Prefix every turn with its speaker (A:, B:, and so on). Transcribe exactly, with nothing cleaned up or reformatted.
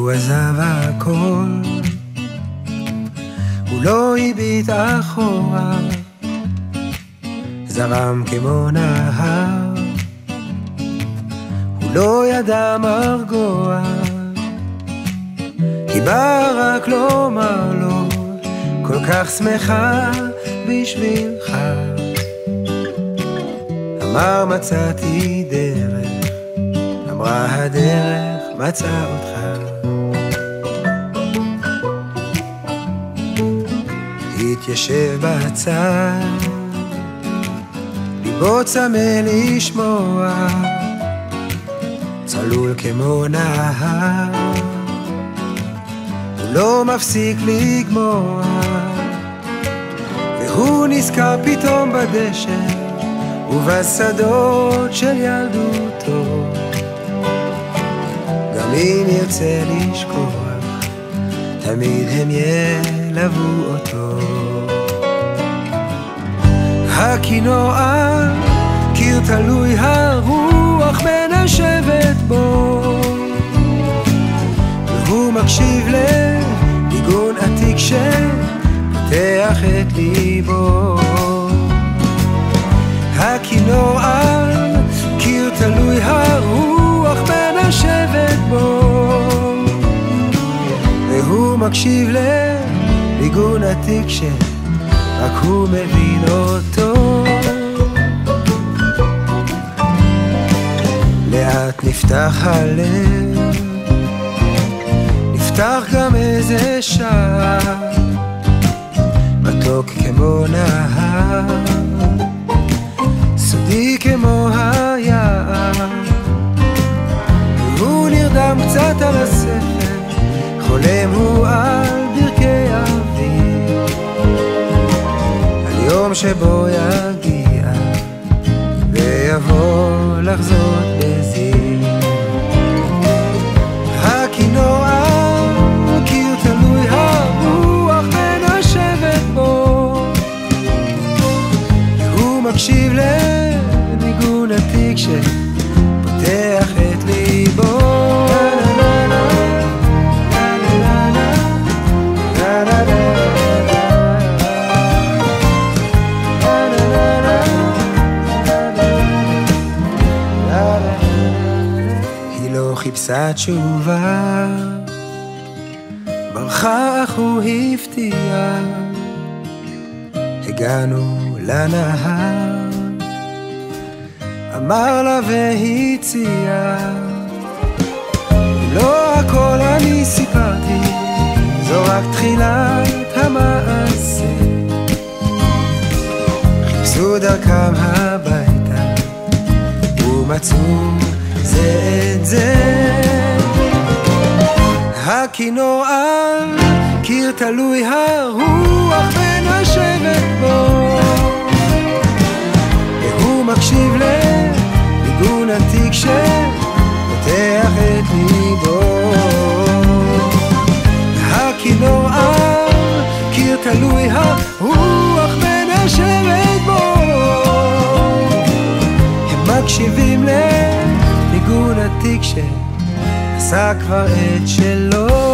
A: הוא עזב הכל, הוא לא הביט אחורה, זרם כמו נהר, הוא לא ידע מרגוע, היא באה רק לומר לו, כל כך שמחה בשבילך. אמר מצאתי דרך, אמרה הדרך מצאה אותך. התיישב בצד, ליבו צמא לשמוע, צלול כמו נהר, הוא לא מפסיק לגמוע, והוא נזכר פתאום בדשא ובשדות של ילדותו. גם אם ירצה לשכוח, תמיד הם ילוו אותו. הכינור על קיר תלוי, הרוח מנשבת בו, והוא מקשיב לניגון עתיק שפותח את ליבו. הכינור על קיר תלוי, הרוח מנשבת בו, והוא מקשיב לניגון עתיק שרק הוא מבין אותו. לאט נפתח הלב, נפתח גם איזה שער, מתוק כמו נהר, סודי כמו היער, והוא נרדם קצת על הספר, חולם הוא על ברכי אביב, על יום שבו יגיע ויבוא לחזות בזיו. הכינור על קיר תלוי, הרוח מנשבת בו, והוא מקשיב לניגון עתיק שפותח את ליבו. היא לא חיפשה תשובה, ברחה אך הוא הפתיע, הגענו לנהר, אמר לה והציע, לא הכל אני סיפרתי, זו רק תחילת המעשה. חיפשו דרכם הביתה ומצאו זה את זה. הכינור על קיר תלוי, הרוח מנשבת בו, והוא מקשיב לניגון עתיק שפותח את ליבו. הכינור על קיר תלוי, הרוח מנשבת בו, הם מקשיבים לניגון עתיק שעשה כבר את שלו.